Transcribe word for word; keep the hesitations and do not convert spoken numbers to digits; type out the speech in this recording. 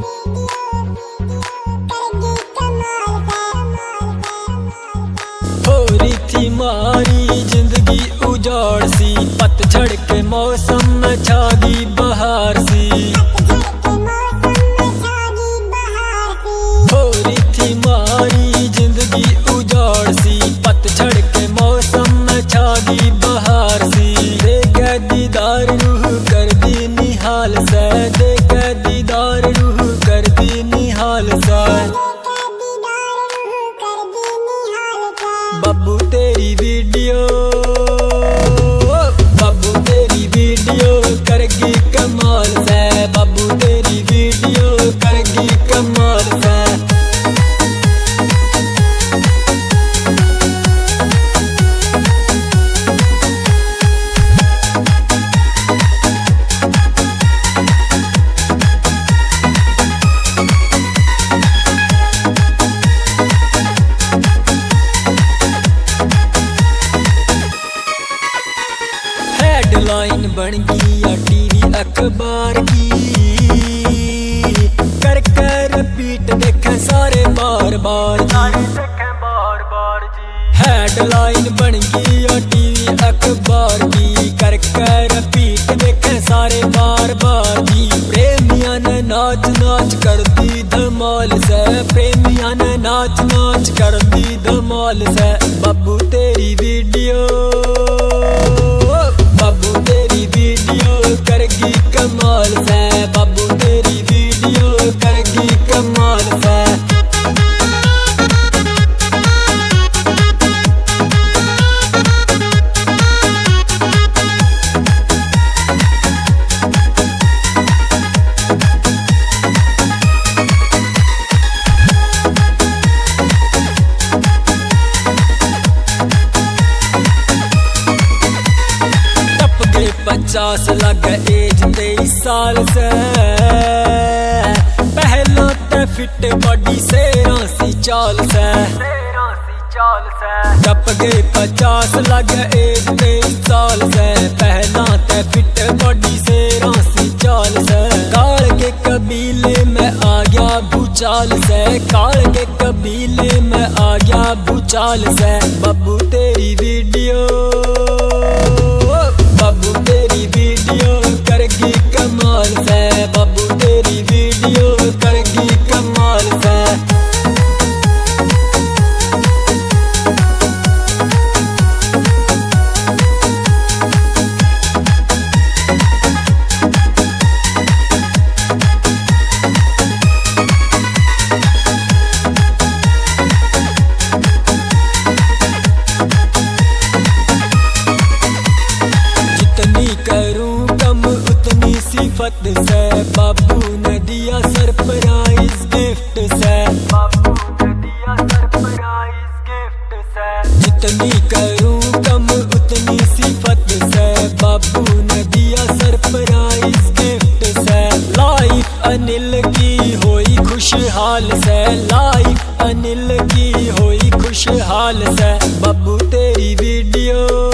थोड़ी थी मारी जिंदगी उजाड़ सी, पतझड़ के मौसम में छागी बहार सी। थोड़ी थी मारी जिंदगी उजाड़ सी, पतझड़ के मौसम में छागी बहार सी। देख दीदार रूह कर दी निहाल से, देख दीदार रूह कर दी निहाल से। बब्बू तेरी वीडियो, बब्बू तेरी वीडियो करगी कमाल से, बब्बू तेरी वीडियो करगी कमाल से। हेडलाइन बन गई या टीवी अखबार की, कर कर रिपीट देखें सारे बार बार जी। हेडलाइन बन गई या टीवी अखबार की, कर कर रिपीट देखें सारे बार बार जी। प्रेमिया ने नाच नाच कर दी धमाल से, प्रेमिया ने नाच नाच कर दी धमाल से। बब्बू तेरी वीडियो, बब्बू तेरी वीडियो करगी कमाल से, बब्बू तेरी वीडियो करगी कमाल से। पचास लग एज तेईस साल से, पहला ते फिट बॉडी से रासी चाल से। टप गए पचास लग एज तेईस साल से, पहला ते फिट बॉडी से रासी चाल से। काल के कबीले में आ गया भूचाल से, काल के कबीले में आ गया भूचाल से। बब्बू तेरी वीडियो, बब्बू तेरी वीडियो करगी कमाल से, बब्बू तेरी वीडियो करगी कमाल से। करूं कम उतनी सिफत से, बाबू ने दिया सरप्राइज गिफ्ट से। जितनी करूं कम उतनी सिफत से, बाबू ने दिया सरप्राइज गिफ्ट से। लाइफ अनिल की होई खुशहाल से, लाइफ अनिल की होई खुशहाल से। बब्बू तेरी वीडियो,